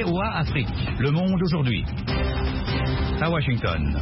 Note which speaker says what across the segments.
Speaker 1: VOA Afrique. Le monde aujourd'hui. À Washington.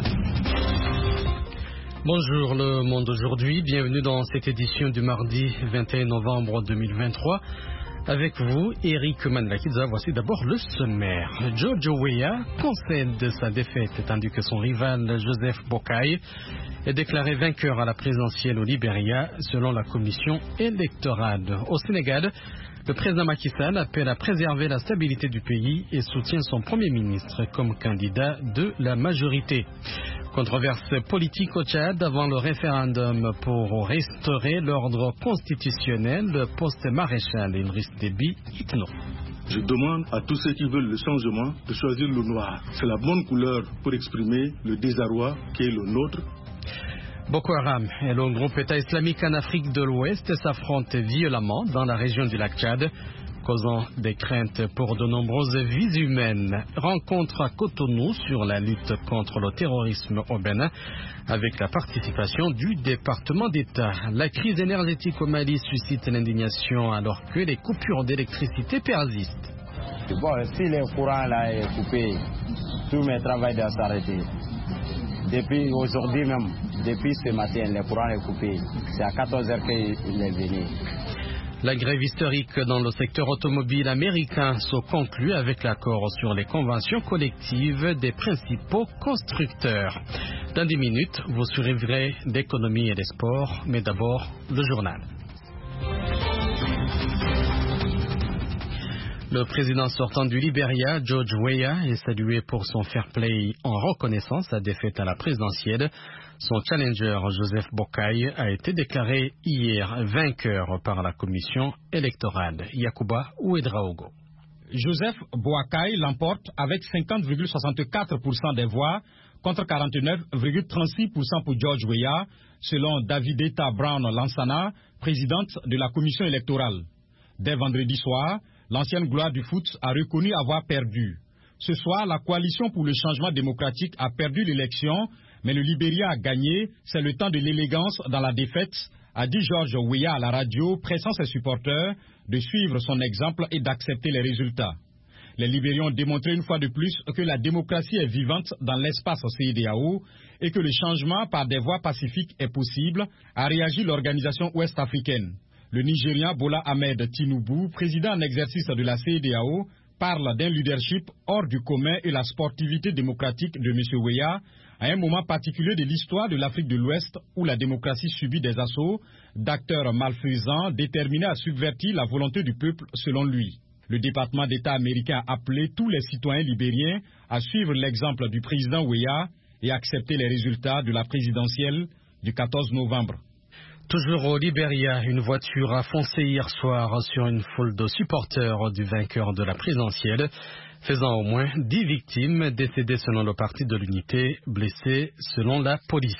Speaker 2: Bonjour le monde aujourd'hui, bienvenue dans cette édition du mardi 21 novembre 2023. Avec vous, Eric Manlakidza, voici d'abord le sommaire. George Weah concède sa défaite tandis que son rival Joseph Boakai est déclaré vainqueur à la présidentielle au Libéria selon la commission électorale. Au Sénégal, le président Macky Sall appelle à préserver la stabilité du pays et soutient son premier ministre comme candidat de la majorité. Controverse politique au Tchad avant le référendum pour restaurer l'ordre constitutionnel post-maréchal Idriss Déby Itno.
Speaker 3: Je demande à tous ceux qui veulent le changement de choisir le noir. C'est la bonne couleur pour exprimer le désarroi qui est le nôtre.
Speaker 2: Boko Haram et le groupe État islamique en Afrique de l'Ouest s'affrontent violemment dans la région du lac Tchad, causant des craintes pour de nombreuses vies humaines. Rencontre à Cotonou sur la lutte contre le terrorisme au Bénin avec la participation du département d'État. La crise énergétique au Mali suscite l'indignation alors que les coupures d'électricité persistent.
Speaker 4: Bon, si le courant là est coupé, tous mes travaux doivent s'arrêter. Depuis aujourd'hui même, depuis ce matin, le courant est coupé. C'est à 14h qu'il est venu.
Speaker 2: La grève historique dans le secteur automobile américain se conclut avec l'accord sur les conventions collectives des principaux constructeurs. Dans 10 minutes, vous suivrez l'économie et les sports, mais d'abord le journal. Le président sortant du Libéria, George Weah, est salué pour son fair play en reconnaissant sa défaite à la présidentielle. Son challenger, Joseph Boakai, a été déclaré hier vainqueur par la commission électorale. Yacouba Ouedraogo.
Speaker 5: Joseph Boakai l'emporte avec 50,64% des voix contre 49,36% pour George Weah, selon Davidetta Brown Lansana, présidente de la commission électorale. Dès vendredi soir, l'ancienne gloire du foot a reconnu avoir perdu. Ce soir, la coalition pour le changement démocratique a perdu l'élection, mais le Libéria a gagné. C'est le temps de l'élégance dans la défaite, a dit George Weah à la radio, pressant ses supporters de suivre son exemple et d'accepter les résultats. Les Libériens ont démontré une fois de plus que la démocratie est vivante dans l'espace CEDEAO et que le changement par des voies pacifiques est possible, a réagi l'organisation ouest-africaine. Le Nigérien Bola Ahmed Tinubu, président en exercice de la CEDEAO, parle d'un leadership hors du commun et la sportivité démocratique de M. Weah à un moment particulier de l'histoire de l'Afrique de l'Ouest où la démocratie subit des assauts d'acteurs malfaisants déterminés à subvertir la volonté du peuple selon lui. Le département d'État américain a appelé tous les citoyens libériens à suivre l'exemple du président Weah et accepter les résultats de la présidentielle du 14 novembre.
Speaker 2: Toujours au Libéria, une voiture a foncé hier soir sur une foule de supporters du vainqueur de la présidentielle, faisant au moins 10 victimes décédées selon le Parti de l'Unité, blessées selon la police.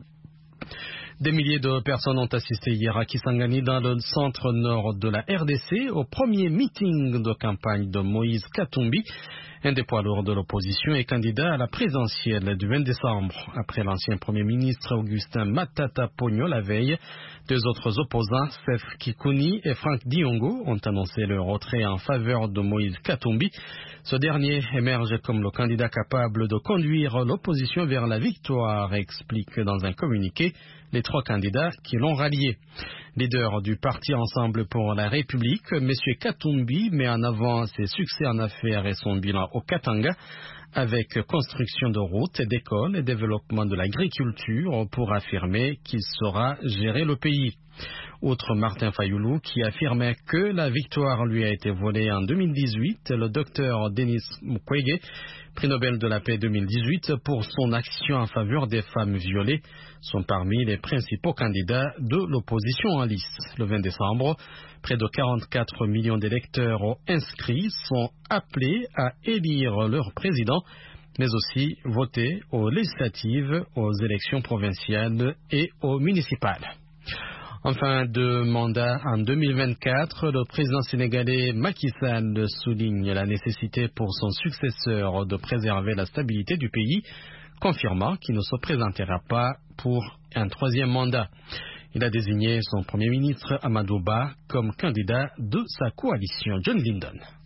Speaker 2: Des milliers de personnes ont assisté hier à Kisangani dans le centre nord de la RDC au premier meeting de campagne de Moïse Katumbi, un des poids lourds de l'opposition et candidat à la présidentielle du 20 décembre. Après l'ancien Premier ministre Augustin Matata Ponyo la veille, deux autres opposants, Seth Kikouni et Frank Diongo, ont annoncé leur retrait en faveur de Moïse Katumbi. Ce dernier émerge comme le candidat capable de conduire l'opposition vers la victoire, explique dans un communiqué les 3 candidats qui l'ont rallié. Leader du parti Ensemble pour la République, M. Katumbi met en avant ses succès en affaires et son bilan au Katanga, avec construction de routes, d'écoles et développement de l'agriculture pour affirmer qu'il saura gérer le pays. Outre Martin Fayoulou qui affirmait que la victoire lui a été volée en 2018, le docteur Denis Mukwege, prix Nobel de la paix 2018 pour son action en faveur des femmes violées, sont parmi les principaux candidats de l'opposition en lice. Le 20 décembre, près de 44 millions d'électeurs inscrits sont appelés à élire leur président, mais aussi voter aux législatives, aux élections provinciales et aux municipales. En fin de mandat en 2024, le président sénégalais Macky Sall souligne la nécessité pour son successeur de préserver la stabilité du pays, confirmant qu'il ne se présentera pas pour un 3e mandat. Il a désigné son premier ministre Amadou Ba comme candidat de sa coalition. John Lyndon.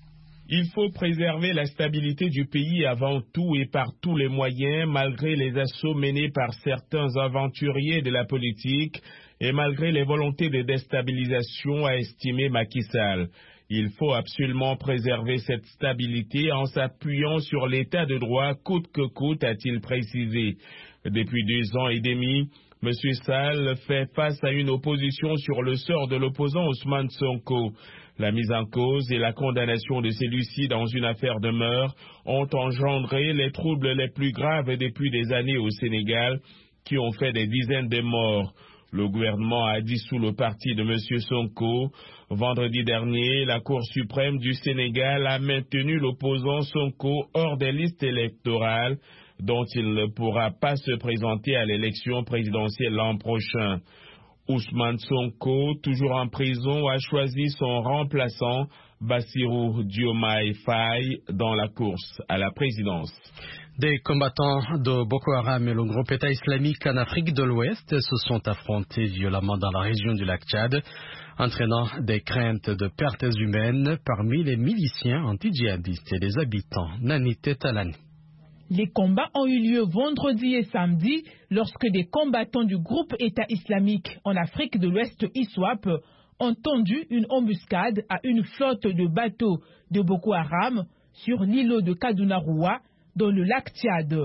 Speaker 6: Il faut préserver la stabilité du pays avant tout et par tous les moyens, malgré les assauts menés par certains aventuriers de la politique et malgré les volontés de déstabilisation, a estimé Macky Sall. Il faut absolument préserver cette stabilité en s'appuyant sur l'état de droit coûte que coûte, a-t-il précisé. Depuis 2 ans et demi, M. Sall fait face à une opposition sur le sort de l'opposant Ousmane Sonko. La mise en cause et la condamnation de celui-ci dans une affaire de meurtre ont engendré les troubles les plus graves depuis des années au Sénégal, qui ont fait des dizaines de morts. Le gouvernement a dissous le parti de M. Sonko. Vendredi dernier, la Cour suprême du Sénégal a maintenu l'opposant Sonko hors des listes électorales, dont il ne pourra pas se présenter à l'élection présidentielle l'an prochain. Ousmane Sonko, toujours en prison, a choisi son remplaçant, Bassirou Diomaye Faye, dans la course à la présidence.
Speaker 2: Des combattants de Boko Haram et le groupe État islamique en Afrique de l'Ouest se sont affrontés violemment dans la région du lac Tchad, entraînant des craintes de pertes humaines parmi les miliciens anti-djihadistes et les habitants. Nani Tetalani.
Speaker 7: Les combats ont eu lieu vendredi et samedi lorsque des combattants du groupe État islamique en Afrique de l'Ouest ISWAP ont tendu une embuscade à une flotte de bateaux de Boko Haram sur l'îlot de Kaduna-Roua dans le lac Tchad.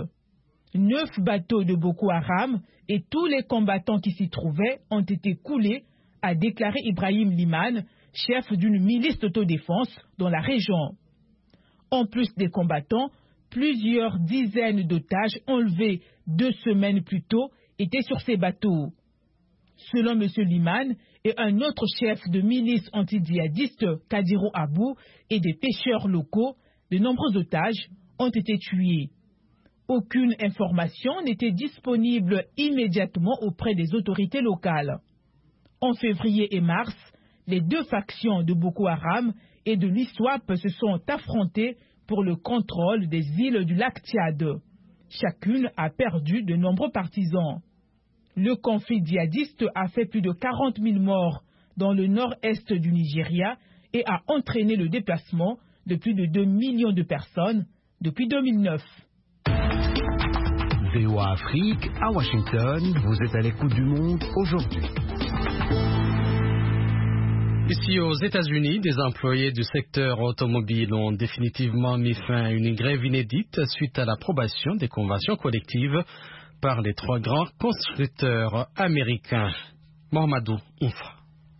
Speaker 7: 9 bateaux de Boko Haram et tous les combattants qui s'y trouvaient ont été coulés, a déclaré Ibrahim Liman, chef d'une milice d'autodéfense dans la région. En plus des combattants, plusieurs dizaines d'otages enlevés 2 semaines plus tôt étaient sur ces bateaux. Selon M. Liman et un autre chef de milice anti-djihadiste, Kadiro Abou, et des pêcheurs locaux, de nombreux otages ont été tués. Aucune information n'était disponible immédiatement auprès des autorités locales. En février et mars, les 2 factions de Boko Haram et de l'ISWAP se sont affrontées pour le contrôle des îles du lac Tchad. Chacune a perdu de nombreux partisans. Le conflit djihadiste a fait plus de 40 000 morts dans le nord-est du Nigeria et a entraîné le déplacement de plus de 2 millions de personnes depuis 2009.
Speaker 8: VOA Afrique, à Washington, vous êtes à l'écoute du monde aujourd'hui.
Speaker 2: Ici aux États-Unis, des employés du secteur automobile ont définitivement mis fin à une grève inédite suite à l'approbation des conventions collectives par les 3 grands constructeurs américains. Mohamedou Oufra.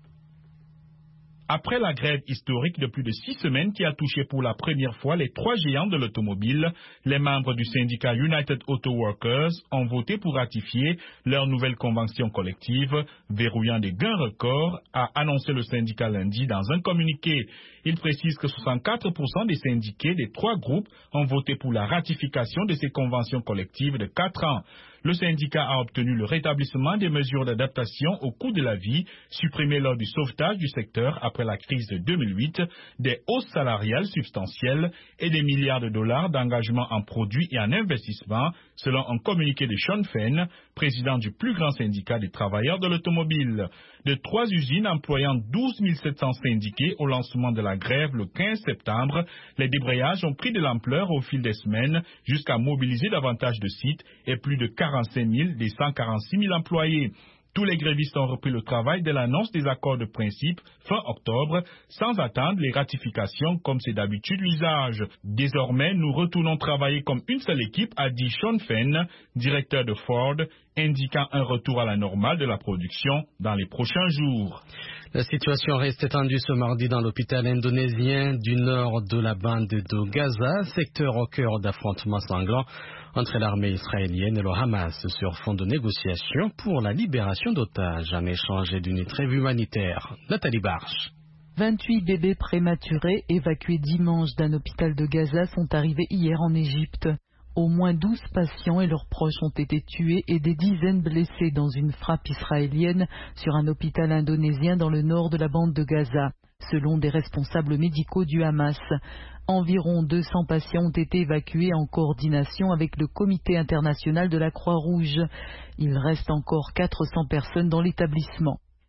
Speaker 9: Après la grève historique de plus de 6 semaines qui a touché pour la première fois les 3 géants de l'automobile, les membres du syndicat United Auto Workers ont voté pour ratifier leur nouvelle convention collective, verrouillant des gains records, a annoncé le syndicat lundi dans un communiqué. Il précise que 64% des syndiqués des 3 groupes ont voté pour la ratification de ces conventions collectives de 4 ans. Le syndicat a obtenu le rétablissement des mesures d'adaptation au coût de la vie, supprimées lors du sauvetage du secteur après la crise de 2008, des hausses salariales substantielles et des milliards de dollars d'engagement en produits et en investissements, selon un communiqué de Sean Fenn, président du plus grand syndicat des travailleurs de l'automobile. De 3 usines employant 12 700 syndiqués au lancement de la grève le 15 septembre, les débrayages ont pris de l'ampleur au fil des semaines jusqu'à mobiliser davantage de sites et plus de 45 000 des 146 000 employés. Tous les grévistes ont repris le travail dès l'annonce des accords de principe fin octobre, sans attendre les ratifications comme c'est d'habitude l'usage. Désormais, nous retournons travailler comme une seule équipe, a dit Sean Fenn, directeur de Ford, indiquant un retour à la normale de la production dans les prochains jours.
Speaker 2: La situation reste tendue ce mardi dans l'hôpital indonésien du nord de la bande de Gaza, secteur au cœur d'affrontements sanglants entre l'armée israélienne et le Hamas sur fond de négociations pour la libération d'otages en échange d'une trêve humanitaire. Nathalie Barche.
Speaker 10: 28 bébés prématurés évacués dimanche d'un hôpital de Gaza sont arrivés hier en Égypte. Au moins 12 patients et leurs proches ont été tués et des dizaines blessés dans une frappe israélienne sur un hôpital indonésien dans le nord de la bande de Gaza, selon des responsables médicaux du Hamas. Environ 200 patients ont été évacués en coordination avec le Comité international de la Croix-Rouge. Il reste encore 400 personnes dans l'établissement.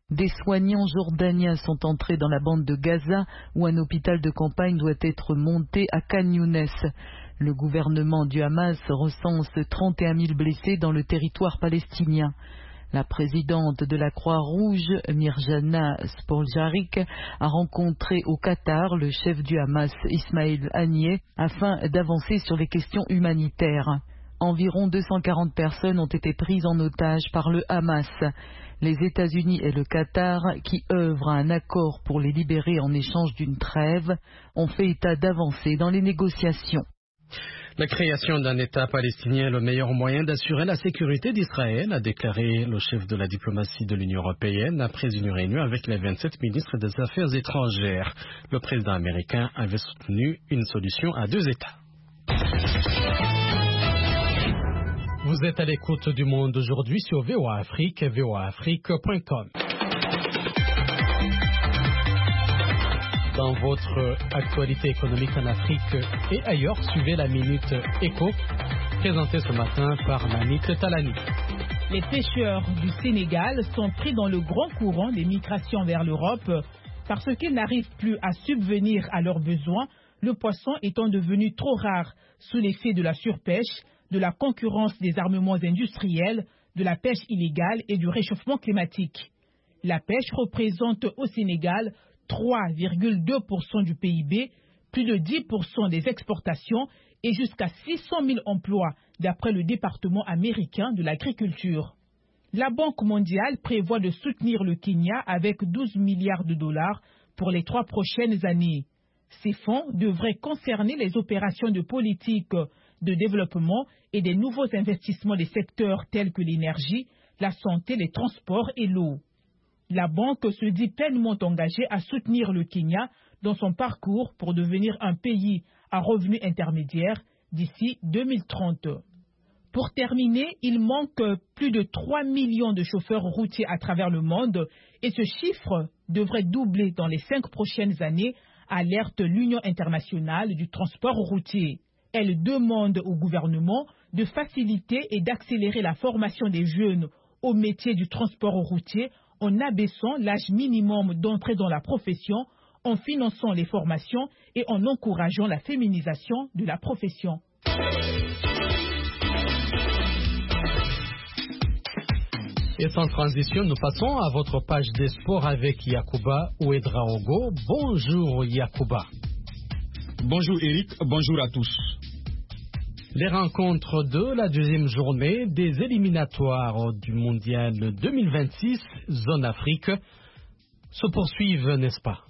Speaker 10: Des soignants jordaniens sont entrés dans la bande de Gaza où un hôpital de campagne doit être monté à Khan Younes. Le gouvernement du Hamas recense 31 000 blessés dans le territoire palestinien. La présidente de la Croix-Rouge, Mirjana Spoljaric, a rencontré au Qatar le chef du Hamas, Ismaël Haniyeh, afin d'avancer sur les questions humanitaires. Environ 240 personnes ont été prises en otage par le Hamas. Les États-Unis et le Qatar, qui œuvrent à un accord pour les libérer en échange d'une trêve, ont fait état d'avancées dans les négociations.
Speaker 2: La création d'un État palestinien est le meilleur moyen d'assurer la sécurité d'Israël, a déclaré le chef de la diplomatie de l'Union européenne après une réunion avec les 27 ministres des Affaires étrangères. Le président américain avait soutenu une solution à 2 États. Vous êtes à l'écoute du Monde aujourd'hui sur VOA Afrique, voaafrique.com. Dans votre actualité économique en Afrique et ailleurs, suivez la Minute Éco, présentée ce matin par Manit Talani.
Speaker 7: Les pêcheurs du Sénégal sont pris dans le grand courant des migrations vers l'Europe parce qu'ils n'arrivent plus à subvenir à leurs besoins, le poisson étant devenu trop rare sous l'effet de la surpêche, de la concurrence des armements industriels, de la pêche illégale et du réchauffement climatique. La pêche représente au Sénégal 3,2% du PIB, plus de 10% des exportations et jusqu'à 600 000 emplois, d'après le département américain de l'agriculture. La Banque mondiale prévoit de soutenir le Kenya avec 12 milliards de dollars pour les 3 prochaines années. Ces fonds devraient concerner les opérations de politique de développement et des nouveaux investissements des secteurs tels que l'énergie, la santé, les transports et l'eau. La banque se dit pleinement engagée à soutenir le Kenya dans son parcours pour devenir un pays à revenus intermédiaires d'ici 2030. Pour terminer, il manque plus de 3 millions de chauffeurs routiers à travers le monde et ce chiffre devrait doubler dans les 5 prochaines années, alerte l'Union internationale du transport routier. Elle demande au gouvernement de faciliter et d'accélérer la formation des jeunes au métier du transport routier en abaissant l'âge minimum d'entrée dans la profession, en finançant les formations et en encourageant la féminisation de la profession.
Speaker 2: Et sans transition, nous passons à votre page des sports avec Yacouba Ouedraogo. Bonjour Yacouba.
Speaker 5: Bonjour Eric, bonjour à tous.
Speaker 2: Les rencontres de la 2e journée des éliminatoires du Mondial 2026, zone Afrique, se poursuivent, n'est-ce pas?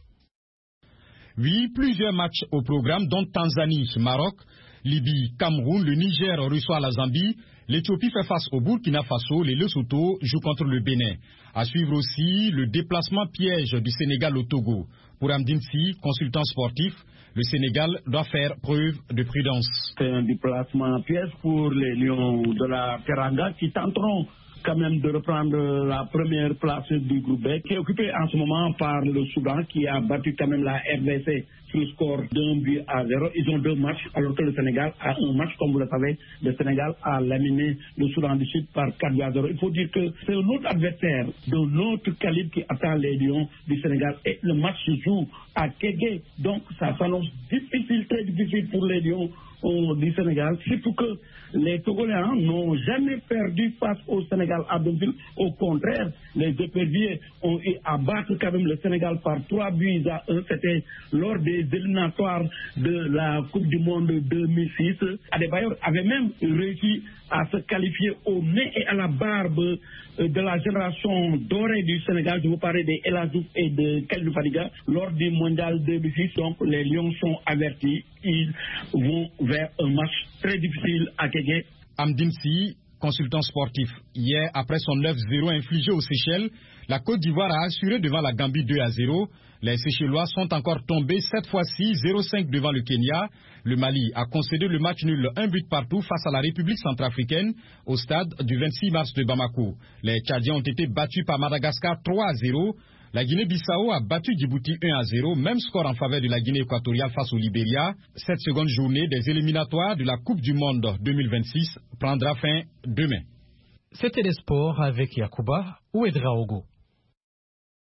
Speaker 5: Oui, plusieurs matchs au programme, dont Tanzanie, Maroc, Libye, Cameroun, le Niger reçoit la Zambie, l'Éthiopie fait face au Burkina Faso, les Lesotho jouent contre le Bénin. À suivre aussi le déplacement piège du Sénégal au Togo. Pour Amdinsi, consultant sportif, le Sénégal doit faire preuve de prudence.
Speaker 11: C'est un déplacement piège pour les Lions de la Teranga qui tenteront quand même de reprendre la première place du groupe B, qui est occupé en ce moment par le Soudan, qui a battu quand même la RDC sur le score d'1-0. Ils ont 2 matchs, alors que le Sénégal a un match. Comme vous le savez, le Sénégal a laminé le Soudan du Sud par 4-0. Il faut dire que c'est un autre adversaire d'un autre calibre qui attend les Lions du Sénégal. Et le match se joue à Kégué. Donc ça s'annonce difficile, très difficile pour les Lions du Sénégal, surtout que les Togoléens n'ont jamais perdu face au Sénégal à domicile. Au contraire, les éperviers ont eu à battre quand même le Sénégal par 3-1. C'était lors des éliminatoires de la Coupe du Monde 2006. Adebayor avait même réussi à se qualifier au nez et à la barbe de la génération dorée du Sénégal. Je vous parlais de El Hadji Diouf et de Kalidou Fadiga lors du Mondial 2006. Donc les Lions sont avertis. Ils vont vers un match très difficile à Kégué.
Speaker 5: Amdinsi, consultant sportif. Hier, après son 9-0 infligé aux Seychelles, la Côte d'Ivoire a assuré devant la Gambie 2-0. Les Seychellois sont encore tombés cette fois-ci 0-5 devant le Kenya. Le Mali a concédé le match nul 1 but partout face à la République centrafricaine au stade du 26 mars de Bamako. Les Tchadiens ont été battus par Madagascar 3-0. La Guinée-Bissau a battu Djibouti 1-0, même score en faveur de la Guinée équatoriale face au Libéria. Cette seconde journée des éliminatoires de la Coupe du Monde 2026 prendra fin demain.
Speaker 2: C'était les sports avec Yacouba Ouedraogo.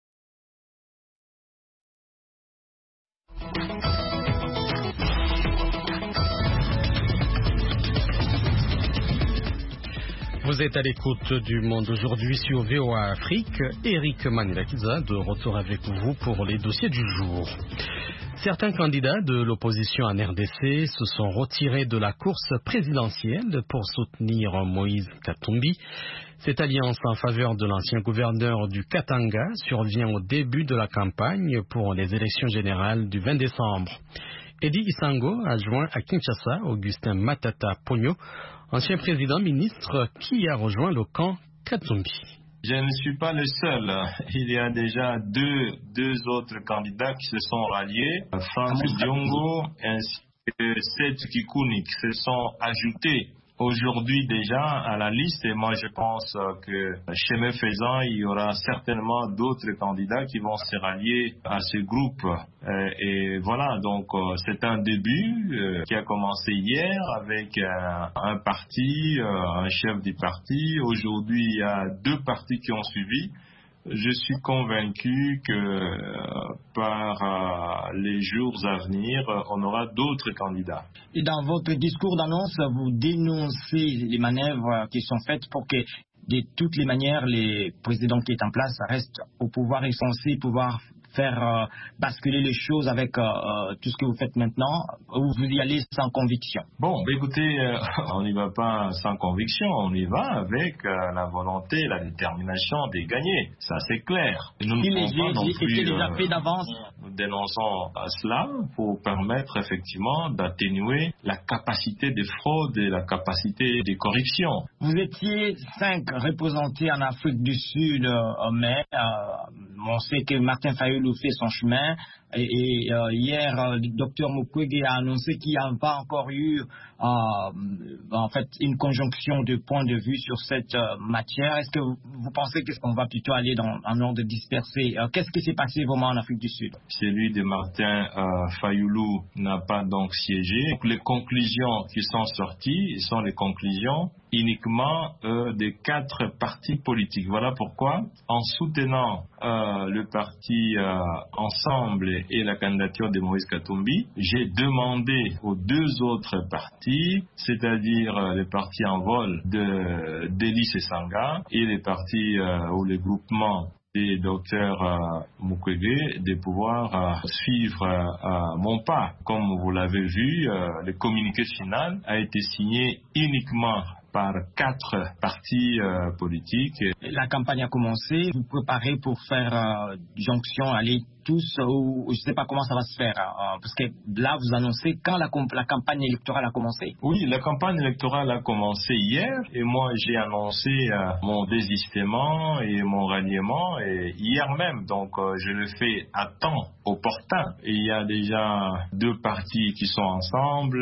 Speaker 2: Vous êtes à l'écoute du Monde aujourd'hui sur VOA Afrique. Eric Manilakiza de retour avec vous pour les dossiers du jour. Certains candidats de l'opposition en RDC se sont retirés de la course présidentielle pour soutenir Moïse Katumbi. Cette alliance en faveur de l'ancien gouverneur du Katanga survient au début de la campagne pour les élections générales du 20 décembre. Eddie Isango a joint à Kinshasa Augustin Matata Pogno, ancien président ministre qui a rejoint le camp Katumbi.
Speaker 12: Je ne suis pas le seul. Il y a déjà deux autres candidats qui se sont ralliés. Franck Diongo ainsi que Seth Kikuni qui se sont ajoutés aujourd'hui déjà à la liste. Et moi je pense que chemin faisant, il y aura certainement d'autres candidats qui vont se rallier à ce groupe. Et voilà, donc c'est un début qui a commencé hier avec un parti, un chef du parti. Aujourd'hui, il y a 2 partis qui ont suivi. Je suis convaincu que par les jours à venir, on aura d'autres candidats.
Speaker 13: Et dans votre discours d'annonce, vous dénoncez les manœuvres qui sont faites pour que, de toutes les manières, les présidents qui sont en place restent au pouvoir et sont censés pouvoir faire basculer les choses avec tout ce que vous faites maintenant, ou vous y allez sans conviction?
Speaker 12: Bon, écoutez, on n'y va pas sans conviction, on y va avec la volonté, la détermination de gagner. Ça, c'est clair. Nous ne pouvons pas non plus,
Speaker 13: déjà fait d'avance.
Speaker 12: Nous dénonçons cela pour permettre effectivement d'atténuer la capacité de fraude et la capacité de corruption.
Speaker 13: Vous étiez 5 représentés en Afrique du Sud, mais on sait que Martin Fayulu fait son chemin. Et hier, le docteur Mukwege a annoncé qu'il n'y a pas encore eu en fait une conjonction de points de vue sur cette matière. Est-ce que vous pensez qu'on va plutôt aller dans un ordre dispersé? Qu'est-ce qui s'est passé vraiment en Afrique du Sud?
Speaker 12: Celui de Martin Fayulu n'a pas donc siégé. Les conclusions qui sont sorties sont les conclusions uniquement des 4 partis politiques. Voilà pourquoi, en soutenant le parti Ensemble et la candidature de Moïse Katumbi, j'ai demandé aux 2 autres partis, c'est-à-dire les partis en vol de Delis et Sanga et les partis ou les groupements des docteurs Mukwege, de pouvoir suivre mon pas. Comme vous l'avez vu, le communiqué final a été signé uniquement par 4 partis politiques.
Speaker 13: La campagne a commencé. Vous préparez pour faire jonction, aller tous, ou je ne sais pas comment ça va se faire, parce que là vous annoncez quand la campagne électorale a commencé.
Speaker 12: Oui, la campagne électorale a commencé hier et moi j'ai annoncé mon désistement et mon ralliement hier même, donc je le fais à temps opportun. Et il y a déjà 2 partis qui sont ensemble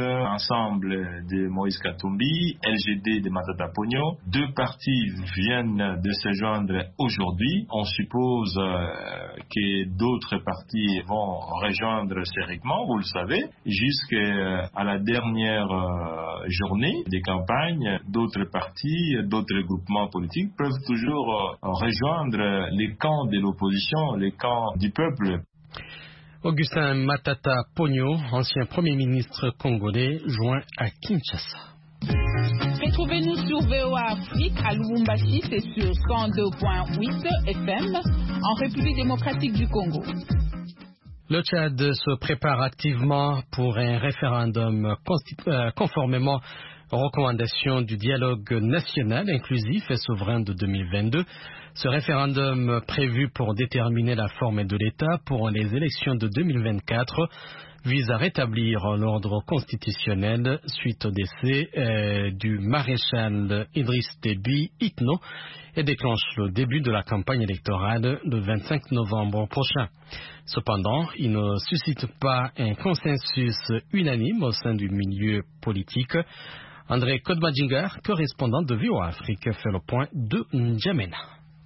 Speaker 12: de Moïse Katumbi, LGD de Matata Pogno. 2 partis viennent de se joindre aujourd'hui. On suppose que d'autres partis vont rejoindre sérieux, vous le savez, jusqu'à la dernière journée des campagnes. D'autres partis, d'autres groupements politiques peuvent toujours rejoindre les camps de l'opposition, les camps du peuple.
Speaker 2: Augustin Matata Pogno, ancien Premier ministre congolais, joint à Kinshasa.
Speaker 7: Retrouvez-nous sur VOA Afrique à Lubumbashi, c'est sur 102.8 FM en République démocratique du Congo.
Speaker 2: Le Tchad se prépare activement pour un référendum conformément aux recommandations du dialogue national inclusif et souverain de 2022. Ce référendum prévu pour déterminer la forme de l'État pour les élections de 2024 vise à rétablir l'ordre constitutionnel suite au décès du maréchal Idriss Déby Itno et déclenche le début de la campagne électorale le 25 novembre prochain. Cependant, il ne suscite pas un consensus unanime au sein du milieu politique. André Kodmadjingar, correspondant de VOA Afrique, fait le point de N'Djamena.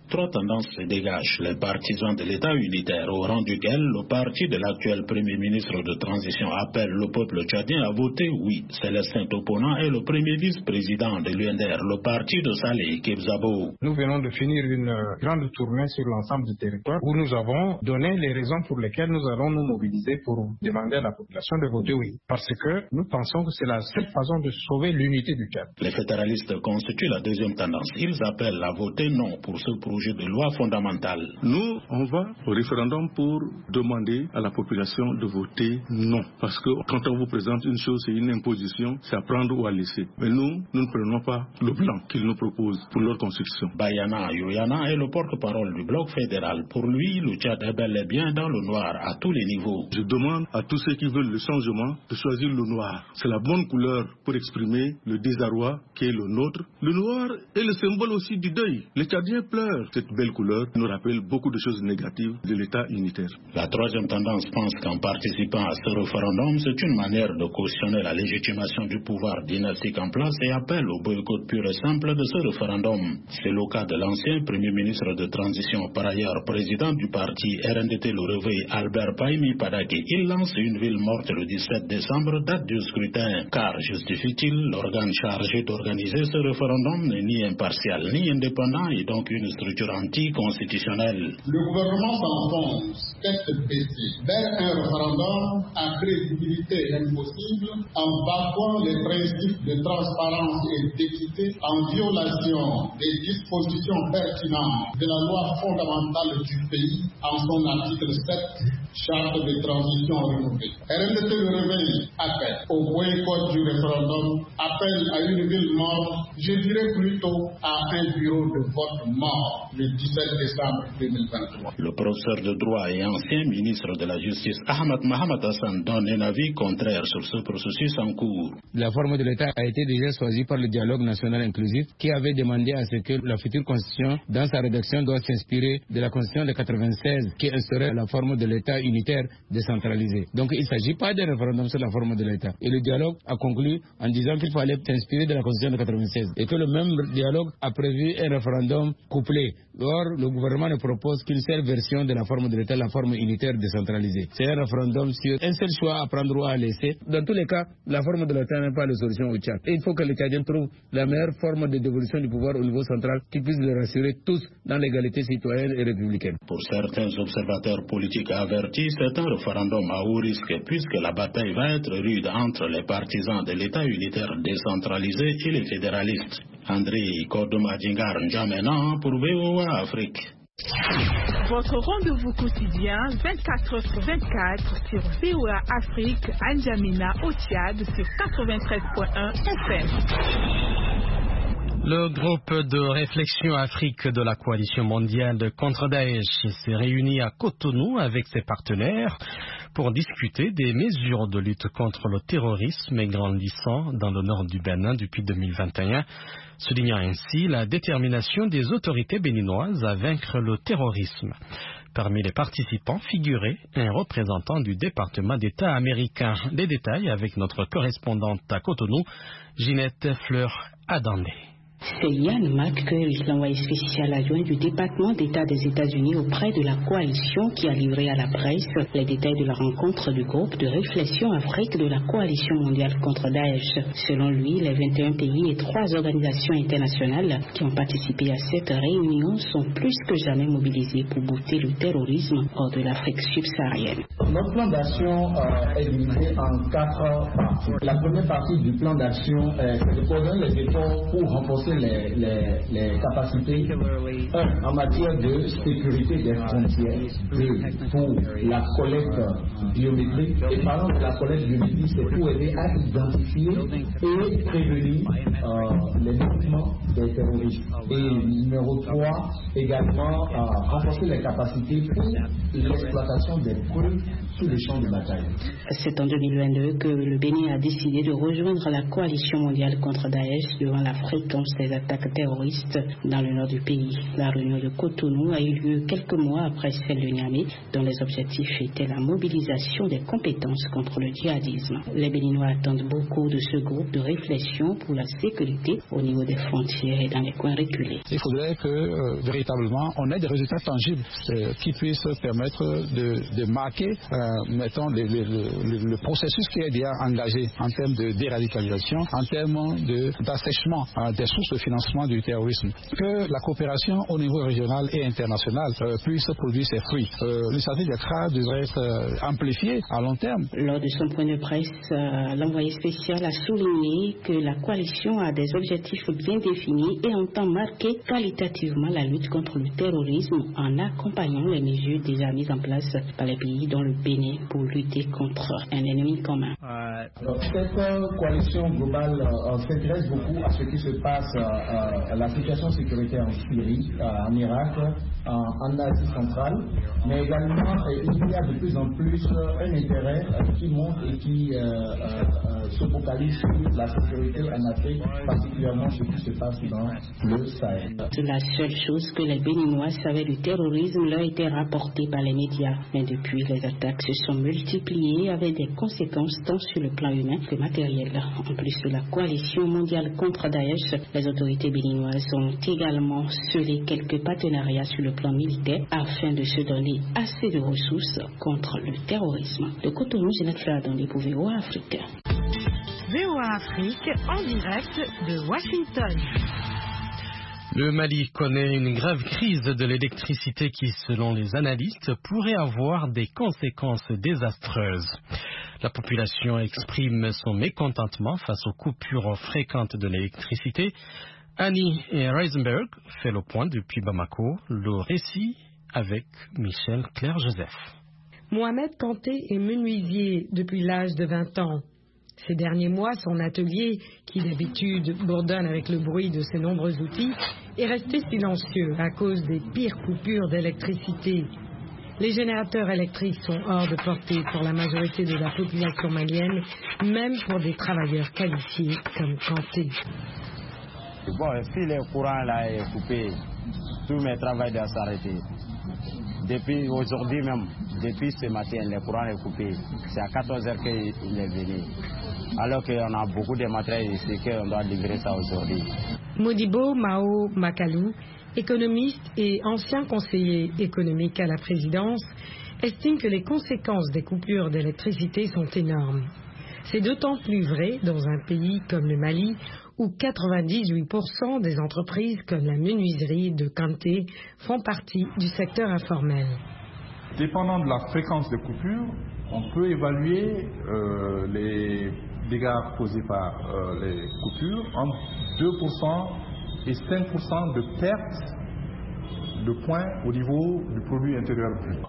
Speaker 14: Trois tendances se dégagent. Les partisans de l'État unitaire, au rang duquel le parti de l'actuel Premier ministre de transition appelle le peuple tchadien à voter oui. Célestin Topona est le premier vice-président de l'UNDR, le parti de Saleh Kebzabo.
Speaker 15: Nous venons de finir une grande tournée sur l'ensemble du territoire où nous avons donné les raisons pour lesquelles nous allons nous mobiliser pour demander à la population de voter oui. Parce que nous pensons que c'est la seule façon de sauver l'unité du Tchad.
Speaker 14: Les fédéralistes constituent la deuxième tendance. Ils appellent à voter non pour ce projet de loi fondamentale.
Speaker 3: Nous, on va au référendum pour demander à la population de voter non. Parce que quand on vous présente une chose, c'est une imposition, c'est à prendre ou à laisser. Mais nous ne prenons pas le blanc qu'ils nous proposent pour leur constitution.
Speaker 14: Bayana Yoyana est le porte-parole du bloc fédéral. Pour lui, le Tchad est bel et bien dans le noir à tous les niveaux.
Speaker 3: Je demande à tous ceux qui veulent le changement de choisir le noir. C'est la bonne couleur pour exprimer le désarroi qui est le nôtre. Le noir est le symbole aussi du deuil. Les Tchadiens pleurent. Cette belle couleur nous rappelle beaucoup de choses négatives de l'État unitaire.
Speaker 14: La troisième tendance pense qu'en participant à ce référendum, c'est une manière de cautionner la légitimation du pouvoir dynastique en place et appelle au boycott pur et simple de ce référendum. C'est le cas de l'ancien Premier ministre de transition, par ailleurs président du parti RNDT Le Réveil, Albert Paimi Padake. Il lance une ville morte le 17 décembre, date du scrutin. Car, justifie-t-il, l'organe chargé d'organiser ce référendum n'est ni impartial ni indépendant et donc une structure anticonstitutionnelle.
Speaker 16: Le gouvernement s'enfonce, tête baissée, vers un référendum à crédibilité impossible en bafouant les principes de transparence et d'équité, en violation des dispositions pertinentes de la loi fondamentale du pays en son article 7, charte de transition renouvelée. RNDT Le Réveil appelle au boycott du référendum, appelle à une ville morte, je dirais plutôt à un bureau de vote mort le 17 décembre 2023.
Speaker 14: Le professeur de droit et ancien ministre de la Justice Ahmad Mohamed Hassan donne un avis contraire sur ce processus en cours.
Speaker 17: La forme de l'État a été déjà choisie par le dialogue national inclusif qui avait demandé à ce que la future constitution, dans sa rédaction, doit s'inspirer de la constitution de 96 qui instaurait la forme de l'État unitaire décentralisé. Donc il ne s'agit pas d'un référendum sur la forme de l'État. Et le dialogue a conclu en disant qu'il fallait s'inspirer de la constitution de 96 et que le même dialogue a prévu un référendum couplé. Or, le gouvernement ne propose qu'une seule version de la forme de l'État, la forme unitaire décentralisée. C'est un référendum sur un seul choix à prendre ou à laisser. Dans tous les cas, la forme de l'État n'est pas la solution au Tchad. Et il faut que les Tchadiens trouvent la meilleure forme de dévolution du pouvoir au niveau central qui puisse les rassurer tous dans l'égalité citoyenne et républicaine.
Speaker 14: Pour certains observateurs politiques avertis, c'est un référendum à haut risque puisque la bataille va être rude entre les partisans de l'État unitaire décentralisé et les fédéralistes. André Kodoma-Djingar N'Djamena pour VOA Afrique.
Speaker 7: Votre rendez-vous quotidien 24h/24 sur VOA Afrique, à N'Djamena au Tchad sur 93.1 FM.
Speaker 2: Le groupe de réflexion Afrique de la coalition mondiale contre Daesh s'est réuni à Cotonou avec ses partenaires pour discuter des mesures de lutte contre le terrorisme grandissant dans le nord du Bénin depuis 2021, soulignant ainsi la détermination des autorités béninoises à vaincre le terrorisme. Parmi les participants figurait un représentant du département d'État américain. Les détails avec notre correspondante à Cotonou, Ginette Fleur-Adandé.
Speaker 18: C'est Yann McCurry, l'envoyé spécial adjoint du département d'État des États-Unis auprès de la coalition qui a livré à la presse les détails de la rencontre du groupe de réflexion Afrique de la coalition mondiale contre Daesh. Selon lui, les 21 pays et 3 organisations internationales qui ont participé à cette réunion sont plus que jamais mobilisés pour bouter le terrorisme hors de l'Afrique subsaharienne.
Speaker 19: Notre plan d'action est divisé en 4 parties. La première partie du plan d'action, c'est de coordonner les efforts pour renforcer les capacités, en matière de sécurité des frontières, pour la collecte biométrique. Et parlant de la collecte biométrique, c'est pour aider à identifier et prévenir les mouvements des terroristes. Et numéro 3, également renforcer les capacités pour l'exploitation des preuves sur le champ de bataille.
Speaker 18: C'est en 2022 que le Bénin a décidé de rejoindre la coalition mondiale contre Daesh devant la fréquence des attaques terroristes dans le nord du pays. La réunion de Cotonou a eu lieu quelques mois après celle de Niamey, dont les objectifs étaient la mobilisation des compétences contre le djihadisme. Les Béninois attendent beaucoup de ce groupe de réflexion pour la sécurité au niveau des frontières et dans les coins reculés.
Speaker 20: Il faudrait que véritablement on ait des résultats tangibles qui puissent permettre de marquer mettons, le processus qui est déjà engagé en termes de déradicalisation, en termes d'assèchement des sources de financement du terrorisme. Que la coopération au niveau régional et international puisse produire ses fruits. L'initiative d'Accra devrait être amplifiée à long terme.
Speaker 18: Lors de son point de presse, l'envoyé spécial a souligné que la coalition a des objectifs bien définis et entend marquer qualitativement la lutte contre le terrorisme en accompagnant les mesures déjà mises en place par les pays dont le Bénin pour lutter contre un ennemi commun.
Speaker 19: Cette coalition globale s'intéresse beaucoup à ce qui se passe à la situation sécuritaire en Syrie, en Irak, en Asie centrale, mais également il y a de plus en plus un intérêt qui monte et qui se focalise sur la sécurité en Afrique, particulièrement ce qui se passe dans le Sahel.
Speaker 18: La seule chose que les Béninois savaient du terrorisme leur était rapportée par les médias, mais depuis les attaques se sont multipliées avec des conséquences tant sur le plan humain que matériel. En plus de la coalition mondiale contre Daesh, les autorités béninoises ont également scellé quelques partenariats sur le plan militaire afin de se donner assez de ressources contre le terrorisme. De Cotonou, Jeanette Fladon pour VOA Afrique.
Speaker 21: VOA Afrique en direct de Washington.
Speaker 2: Le Mali connaît une grave crise de l'électricité qui, selon les analystes, pourrait avoir des conséquences désastreuses. La population exprime son mécontentement face aux coupures fréquentes de l'électricité. Annie Reisenberg fait le point depuis Bamako. Le récit avec Michel Claire-Joseph.
Speaker 21: Mohamed Kanté est menuisier depuis l'âge de 20 ans. Ces derniers mois, son atelier, qui d'habitude bourdonne avec le bruit de ses nombreux outils, est resté silencieux à cause des pires coupures d'électricité. Les générateurs électriques sont hors de portée pour la majorité de la population malienne, même pour des travailleurs qualifiés comme Kanté.
Speaker 4: Bon, si le courant là est coupé, tous mes travaux doivent s'arrêter. Depuis aujourd'hui même, depuis ce matin, le courant est coupé. C'est à 14h qu'il est venu. Alors qu'on a beaucoup de matériel ici, qu'on doit livrer ça aujourd'hui.
Speaker 21: Modibo Mao Makalou, économiste et ancien conseiller économique à la présidence, estime que les conséquences des coupures d'électricité sont énormes. C'est d'autant plus vrai dans un pays comme le Mali, où 98% des entreprises comme la menuiserie de Kanté font partie du secteur informel.
Speaker 22: Dépendant de la fréquence des coupures, on peut évaluer les dégâts causés par les coupures entre 2% et 5% de perte de points au niveau du produit intérieur brut.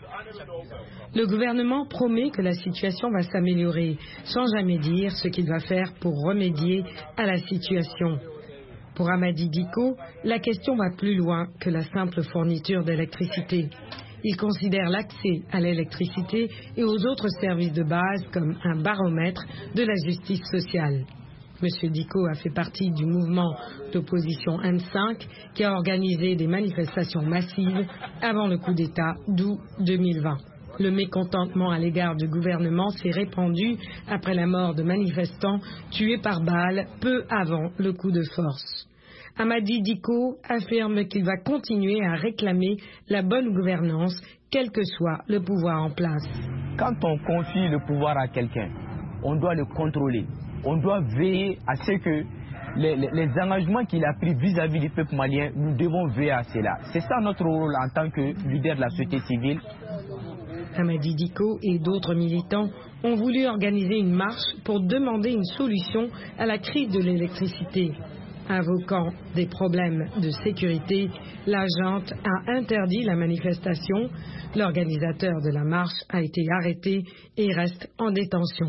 Speaker 21: Le gouvernement promet que la situation va s'améliorer, sans jamais dire ce qu'il va faire pour remédier à la situation. Pour Amadi Diko, la question va plus loin que la simple fourniture d'électricité. Il considère l'accès à l'électricité et aux autres services de base comme un baromètre de la justice sociale. M. Diko a fait partie du mouvement d'opposition M5 qui a organisé des manifestations massives avant le coup d'État d'août 2020. Le mécontentement à l'égard du gouvernement s'est répandu après la mort de manifestants tués par balles peu avant le coup de force. Amadi Diko affirme qu'il va continuer à réclamer la bonne gouvernance, quel que soit le pouvoir en place.
Speaker 23: Quand on confie le pouvoir à quelqu'un, on doit le contrôler. On doit veiller à ce que les engagements qu'il a pris vis-à-vis du peuple malien, nous devons veiller à cela. C'est ça notre rôle en tant que leader de la société civile.
Speaker 21: Amadi Diko et d'autres militants ont voulu organiser une marche pour demander une solution à la crise de l'électricité. Invoquant des problèmes de sécurité, la junte a interdit la manifestation. L'organisateur de la marche a été arrêté et reste en détention.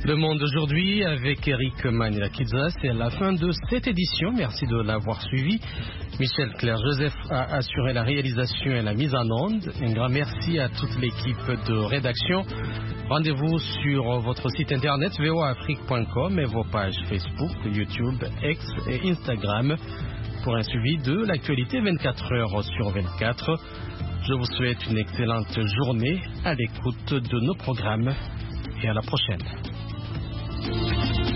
Speaker 2: Le Monde aujourd'hui avec Eric Manilakidza, c'est la fin de cette édition. Merci de l'avoir suivi. Michel Claire-Joseph a assuré la réalisation et la mise en onde. Un grand merci à toute l'équipe de rédaction. Rendez-vous sur votre site internet voaafrique.com et vos pages Facebook, YouTube, X et Instagram pour un suivi de l'actualité 24 heures sur 24. Je vous souhaite une excellente journée à l'écoute de nos programmes et à la prochaine.